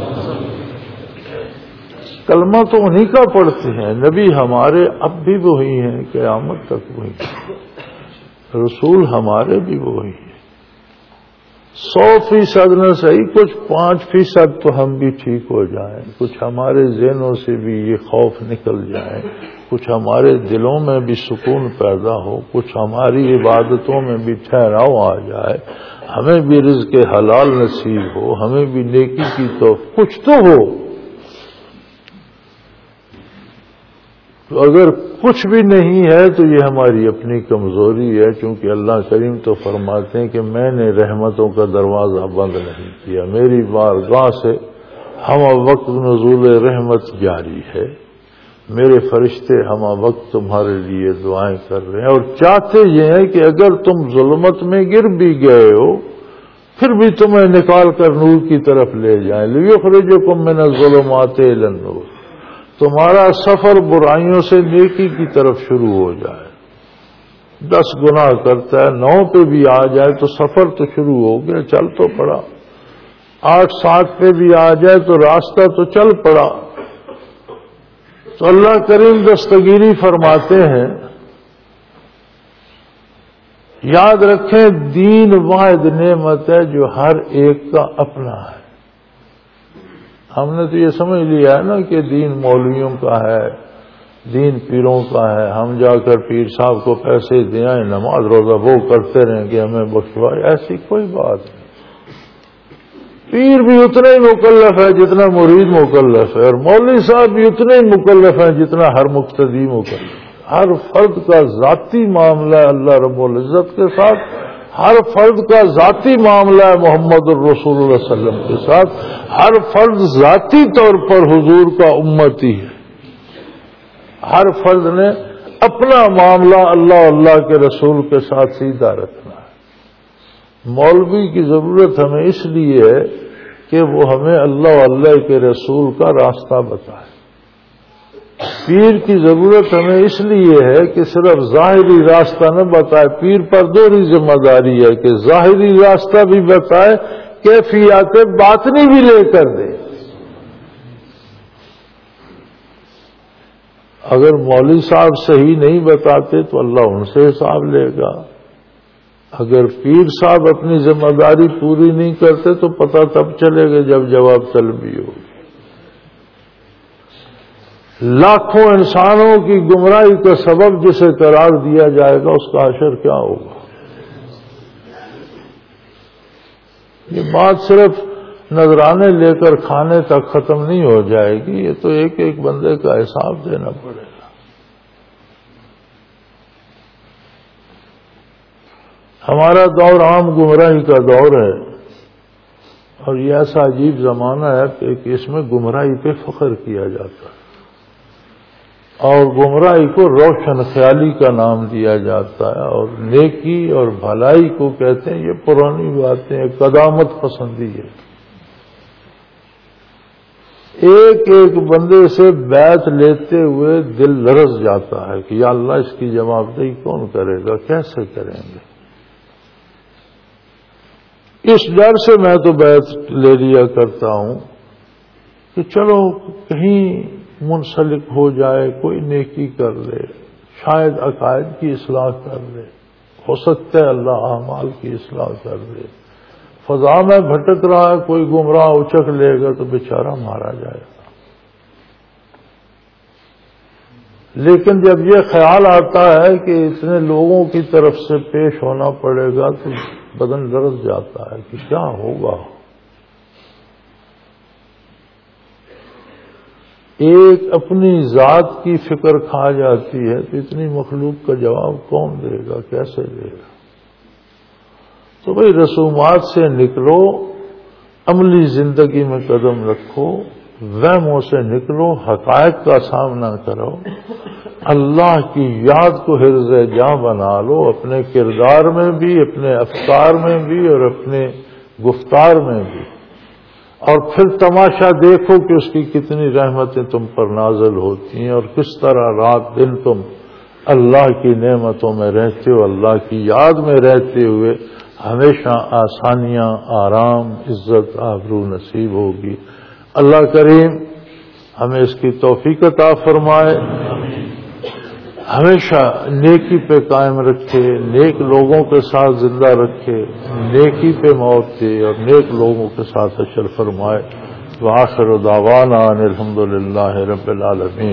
کلمہ تو انہی کا پڑھتے ہیں, نبی ہمارے اب بھی وہی ہیں, قیامت تک وہی ہیں, رسول ہمارے بھی وہی ہیں. سو فیصد نہ صحیح, کچھ پانچ فیصد تو ہم بھی ٹھیک ہو جائیں, کچھ ہمارے ذہنوں سے بھی یہ خوف نکل جائے, کچھ ہمارے دلوں میں بھی سکون پیدا ہو, کچھ ہماری عبادتوں میں بھی ٹھہراؤ آ جائے, ہمیں بھی رزق حلال نصیب ہو, ہمیں بھی نیکی کی تو کچھ تو ہو. تو اگر کچھ بھی نہیں ہے تو یہ ہماری اپنی کمزوری ہے, چونکہ اللہ کریم تو فرماتے ہیں کہ میں نے رحمتوں کا دروازہ بند نہیں کیا, میری بارگاہ سے ہم وقت نزول رحمت جاری ہے, میرے فرشتے ہم وقت تمہارے لیے دعائیں کر رہے ہیں, اور چاہتے یہ ہیں کہ اگر تم ظلمت میں گر بھی گئے ہو پھر بھی تمہیں نکال کر نور کی طرف لے جائیں. لِيُخْرِجَكُم مِّنَ الظُّلُمَاتِ إِلَى النُّورِ, تمہارا سفر برائیوں سے نیکی کی طرف شروع ہو جائے. دس گناہ کرتا ہے, نو پہ بھی آ جائے تو سفر تو شروع ہو گیا, چل تو پڑا. آٹھ سات پہ بھی آ جائے تو راستہ تو چل پڑا. تو اللہ کریم دستگیری فرماتے ہیں, یاد رکھیں دین واحد نعمت ہے جو ہر ایک کا اپنا ہے. ہم نے تو یہ سمجھ لیا ہے نا کہ دین مولویوں کا ہے, دین پیروں کا ہے, ہم جا کر پیر صاحب کو پیسے دیں, نماز روزہ وہ کرتے رہیں کہ ہمیں بخشوائے. ایسی کوئی بات نہیں. پیر بھی اتنا ہی مکلف ہے جتنا مرید مکلف ہے, اور مولوی صاحب بھی اتنے ہی مکلف ہیں جتنا ہر مقتدی مکلف ہے. ہر فرد کا ذاتی معاملہ ہے اللہ رب العزت کے ساتھ, ہر فرد کا ذاتی معاملہ ہے محمد الرسول اللہ صلی اللہ علیہ وسلم کے ساتھ, ہر فرد ذاتی طور پر حضور کا امتی ہے. ہر فرد نے اپنا معاملہ اللہ اللہ کے رسول کے ساتھ سیدھا رکھنا ہے۔ مولوی کی ضرورت ہمیں اس لیے ہے کہ وہ ہمیں اللہ اللہ کے رسول کا راستہ بتائے۔ پیر کی ضرورت ہمیں اس لیے ہے کہ صرف ظاہری راستہ نہ بتائے، پیر پر دوہری ذمہ داری ہے کہ ظاہری راستہ بھی بتائے، کیفیات باطنی بھی لے کر دے۔ اگر مولوی صاحب صحیح نہیں بتاتے تو اللہ ان سے حساب لے گا، اگر پیر صاحب اپنی ذمہ داری پوری نہیں کرتے تو پتہ تب چلے گا جب جواب طلبی ہوگی۔ لاکھوں انسانوں کی گمراہی کا سبب جسے قرار دیا جائے گا اس کا حشر کیا ہوگا؟ یہ بات صرف نذرانے لے کر کھانے تک ختم نہیں ہو جائے گی، یہ تو ایک ایک بندے کا حساب دینا پڑے گا۔ ہمارا دور عام گمراہی کا دور ہے، اور یہ ایسا عجیب زمانہ ہے کہ اس میں گمراہی پہ فخر کیا جاتا ہے، اور گمراہی کو روشن خیالی کا نام دیا جاتا ہے، اور نیکی اور بھلائی کو کہتے ہیں یہ پرانی باتیں، قدامت پسندی ہے۔ ایک ایک بندے سے بیعت لیتے ہوئے دل لرز جاتا ہے کہ یا اللہ اس کی جواب دہی کون کرے گا، کیسے کریں گے؟ اس ڈر سے میں تو بیعت لے لیا کرتا ہوں کہ چلو کہیں منسلک ہو جائے، کوئی نیکی کر لے، شاید عقائد کی اصلاح کر لے، ہو سکتا ہے اللہ اعمال کی اصلاح کر لے۔ فضا میں بھٹک رہا ہے، کوئی گمراہ اچک لے گا تو بیچارہ مارا جائے گا۔ لیکن جب یہ خیال آتا ہے کہ اتنے لوگوں کی طرف سے پیش ہونا پڑے گا تو بدن لرز جاتا ہے کہ کیا ہوگا۔ ایک اپنی ذات کی فکر کھا جاتی ہے تو اتنی مخلوق کا جواب کون دے گا، کیسے دے گا؟ تو بھئی رسومات سے نکلو، عملی زندگی میں قدم رکھو، وہموں سے نکلو، حقائق کا سامنا کرو، اللہ کی یاد کو حرز جاں بنا لو، اپنے کردار میں بھی، اپنے افکار میں بھی اور اپنے گفتار میں بھی، اور پھر تماشا دیکھو کہ اس کی کتنی رحمتیں تم پر نازل ہوتی ہیں، اور کس طرح رات دن تم اللہ کی نعمتوں میں رہتے ہو، اللہ کی یاد میں رہتے ہوئے ہمیشہ آسانیاں، آرام، عزت، آبرو نصیب ہوگی۔ اللہ کریم ہمیں اس کی توفیق عطا فرمائے، ہمیشہ نیکی پہ قائم رکھے، نیک لوگوں کے ساتھ زندہ رکھے، نیکی پہ موت دے اور نیک لوگوں کے ساتھ حشر فرمائے۔ وآخر دعوانا ان الحمد للہ رب العالمین۔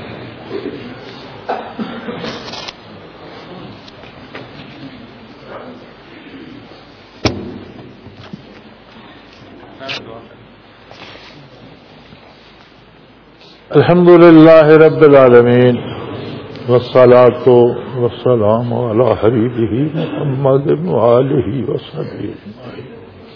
الحمد للہ رب العالمین، والصلاة والسلام علی حبیبہ محمد وآلہ وصحبہ اجمعین۔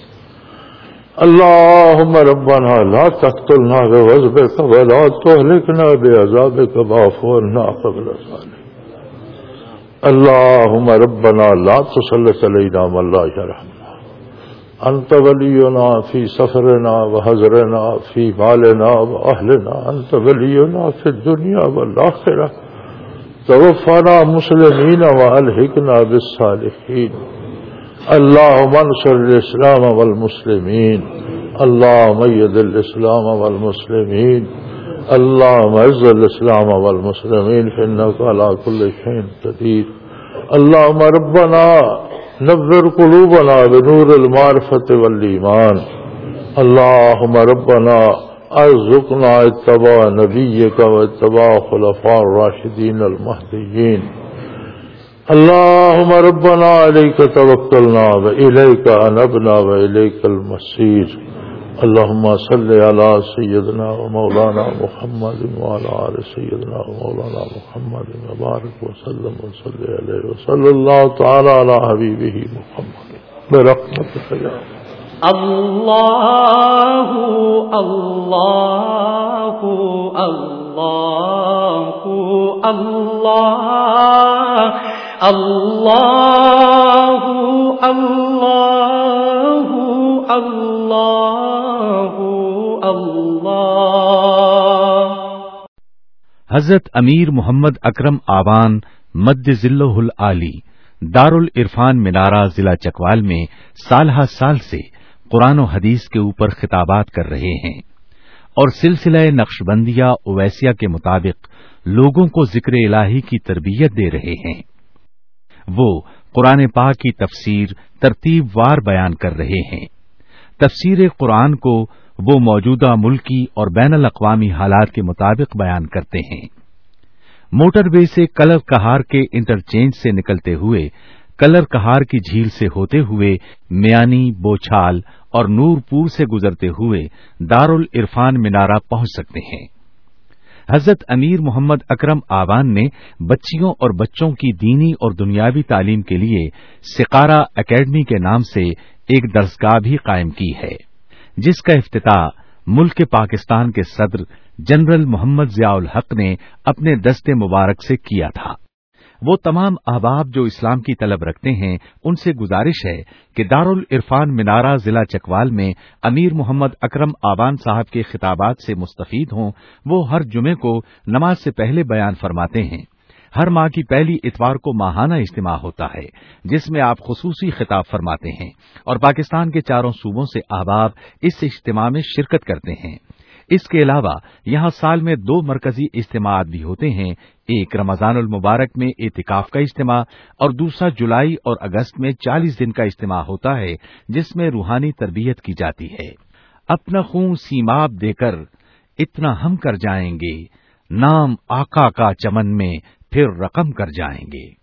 اللہم ربنا لا تقتلنا بعذبک ولا تہلکنا بعذابک واعف عنا قبل ذلک۔ اللہم ربنا لا تسلط علینا من لا یرحمنا، انت ولینا فی سفرنا وحضرنا فی مالنا واہلنا، انت ولینا فی الدنیا والآخرہ، توفنا مسلمین والحقنا بالصالحین۔ اللہم انصر الاسلام والمسلمین، اللہم اید الاسلام والمسلمین، اللہم اعز الاسلام والمسلمین فانک علی کل شیء قدیر۔ اللہم ربنا نور قلوبنا بنور المعرفة والایمان، اللہم ربنا ارزقنا اتباع نبیک و اتباع خلفاء الراشدین المہدیین۔ اللہم ربنا علیک توکلنا و الیک انبنا و الیک المصیر۔ اللہم صل علی سیدنا و مولانا محمد وعلی آل سیدنا و مولانا محمد وبارک وسلم وصلی علیہ وصلی اللہ تعالی علی حبیبہ محمد برحمتک یا اللہ اللہ اللہ اللہ اللہ اللہ اللہ اللہ۔ حضرت امیر محمد اکرم آوان مد ذلہ العالی دارالعرفان منارہ ضلع چکوال میں سالہ سال سے قرآن و حدیث کے اوپر خطابات کر رہے ہیں اور سلسلہ نقشبندیہ اویسیہ کے مطابق لوگوں کو ذکر الہی کی تربیت دے رہے ہیں۔ وہ قرآن پاک کی تفسیر ترتیب وار بیان کر رہے ہیں۔ تفسیر قرآن کو وہ موجودہ ملکی اور بین الاقوامی حالات کے مطابق بیان کرتے ہیں۔ موٹر وے سے کلر کہار کے انٹرچینج سے نکلتے ہوئے کلر کہار کی جھیل سے ہوتے ہوئے میانی، بوچھال اور نورپور سے گزرتے ہوئے دارالعرفان منارہ پہنچ سکتے ہیں۔ حضرت امیر محمد اکرم آوان نے بچیوں اور بچوں کی دینی اور دنیاوی تعلیم کے لیے سقارہ اکیڈمی کے نام سے ایک درسگاہ بھی قائم کی ہے، جس کا افتتاح ملک پاکستان کے صدر جنرل محمد ضیاء الحق نے اپنے دست مبارک سے کیا تھا۔ وہ تمام احباب جو اسلام کی طلب رکھتے ہیں ان سے گزارش ہے کہ دارالعرفان منارہ ضلع چکوال میں امیر محمد اکرم آوان صاحب کے خطابات سے مستفید ہوں۔ وہ ہر جمعے کو نماز سے پہلے بیان فرماتے ہیں۔ ہر ماہ کی پہلی اتوار کو ماہانہ اجتماع ہوتا ہے جس میں آپ خصوصی خطاب فرماتے ہیں اور پاکستان کے چاروں صوبوں سے احباب اس اجتماع میں شرکت کرتے ہیں۔ اس کے علاوہ یہاں سال میں دو مرکزی اجتماعات بھی ہوتے ہیں، ایک رمضان المبارک میں اعتکاف کا اجتماع اور دوسرا جولائی اور اگست میں چالیس دن کا اجتماع ہوتا ہے جس میں روحانی تربیت کی جاتی ہے۔ اپنا خون سیماب دے کر اتنا ہم کر جائیں گے، نام آقا کا چمن میں پھر رقم کر جائیں گے۔